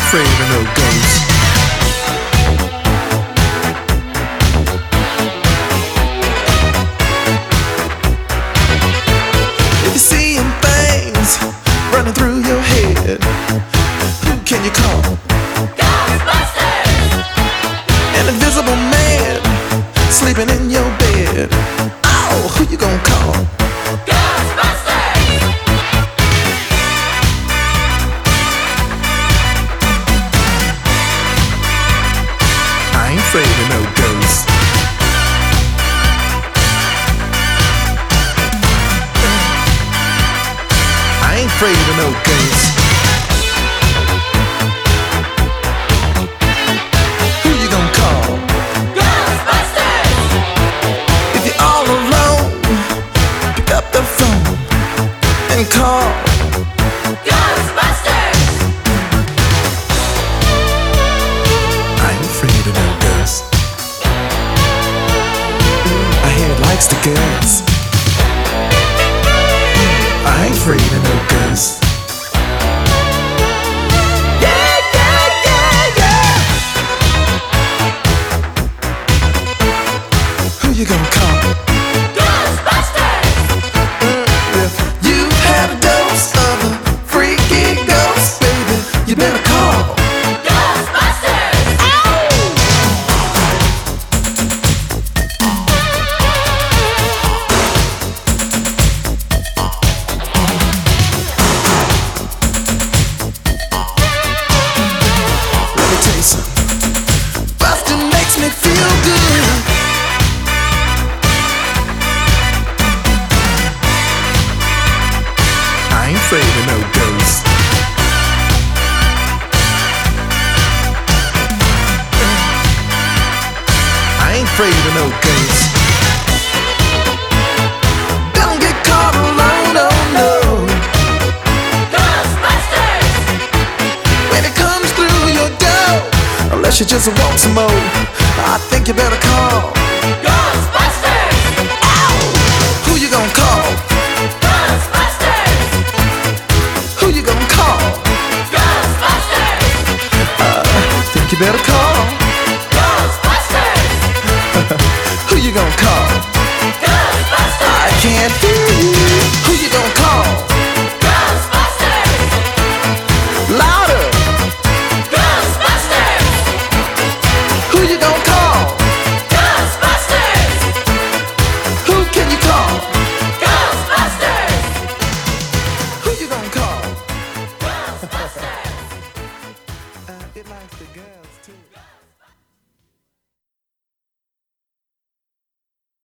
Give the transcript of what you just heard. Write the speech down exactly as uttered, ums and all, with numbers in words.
afraid of no ghosts. If you're seeing things running through your head, who can you call? Ghostbusters! An invisible man sleeping in your bed. Oh, who you gonna call? Ghostbusters! I ain't afraid of no ghosts. I ain't afraid of no ghosts. Who you gonna call? Ghostbusters! If you're all alone, pick up the phone and call. Ghostbusters! I ain't afraid of no ghosts. I hear it likes the girls. I ain't afraid of no ghosts. Yeah, yeah, yeah, yeah. Who you gonna call? Ghostbusters! If you had a dose of a freaky ghost, baby, you better call. Ghostbusters! Let me tell you something. Bustin' makes me feel good. I ain't afraid of no ghosts. I ain't afraid of no ghosts. Don't get caught alone, oh no. Ghostbusters! When it comes through your door, unless you just want some more, I think you better call. Ghostbusters! Who you gonna call? Ghostbusters! Who you gonna call? Ghostbusters! Think you better call. Ghostbusters! Who you gonna call? Ghostbusters! I can't hear you. Who you gonna call? Ghostbusters! Louder. Ghostbusters! Who you gonna call? Ghostbusters! Who can you call? Ghostbusters! Who you gonna call? Ghostbusters! Uh, it likes the girls too.